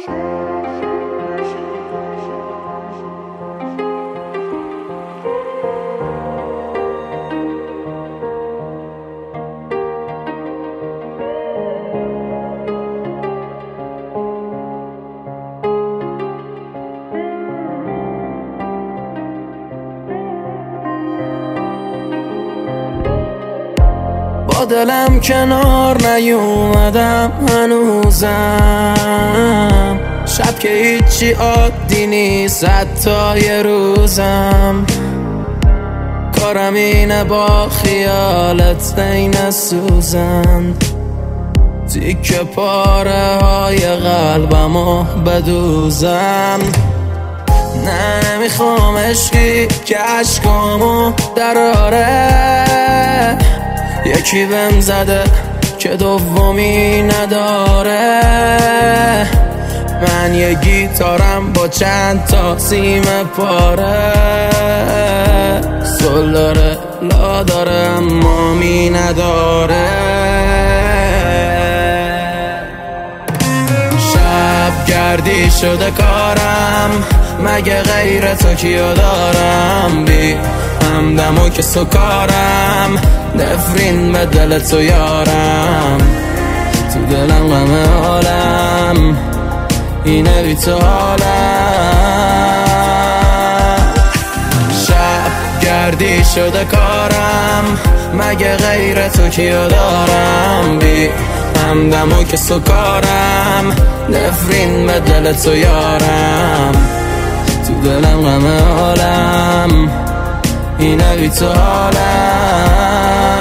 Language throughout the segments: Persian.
با دلم کنار نیومدم هنوزم، شب که هیچی عادی نیست حتی یه روزم. کارم اینه با خیالت بین سوزن، تیکه پاره های قلبمو بدوزم. نه نمیخوام عشقی که عشقامو دراره، یکی بهم زده که دومی نداره. من یه گیتارم با چند تا سیم پاره، سل داره لا داره اما می نداره. شب گردی شده کارم، مگه غیر تو کیو دارم؟ بی همدم و که سکارم، نفرین به دل تو یارم. تو دلم غم عالم اینه بی تو حالم. شب گردی شده کارم، مگه غیر تو کیو دارم؟ بی همدم و که سکارم، نفرین به دل تو یارم. تو دلم غم عالم اینه بی تو حالم.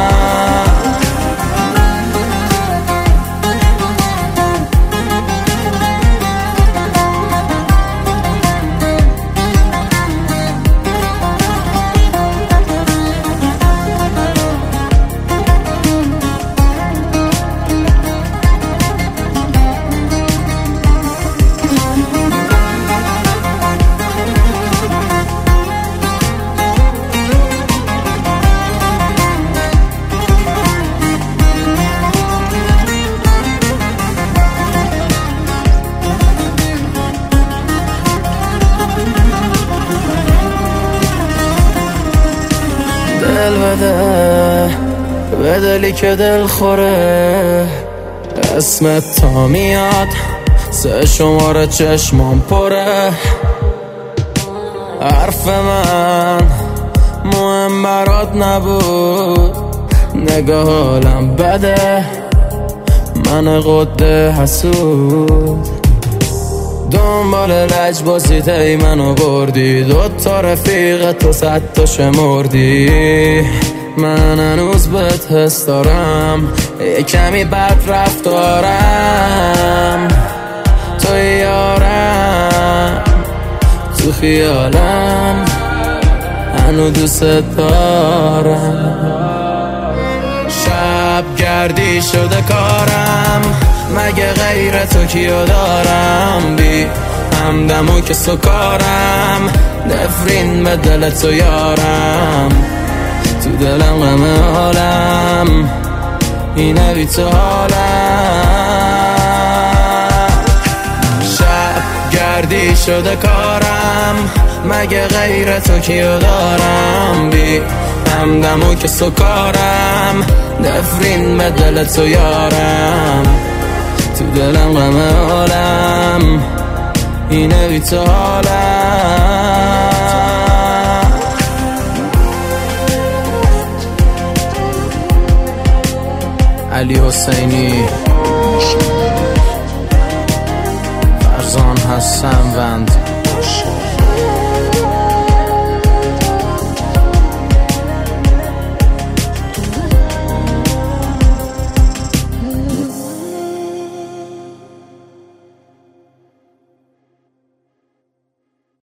دل بده به دلی که دل خوره، اسمت تا میاد 3 شماره چشمام پره. حرف من مهم برات نبود، نگاه حالم بده من قده حسود. دنبال لجبازیت ای منو بردی، 2 تا رفیق تو 100 تا شمردی. من هنوز بهت حس دارم، یه کمی بد رفتارم. تو یارم تو خیالم هنو دوست دارم. شب گردی شده کارم، مگه غیر تو کیو دارم؟ بی همدم و که سکارم، نفرین به دل تو یارم. تو دلم غم عالم اینه بی تو حالم. شب گردی شده کارم، مگه غیر تو کیو دارم؟ بی همدم و که سکارم، نفرین به دل تو یارم. تو دلم غم عالم اینه بی تو حالم. علی حسینی، فرزان حسن بند.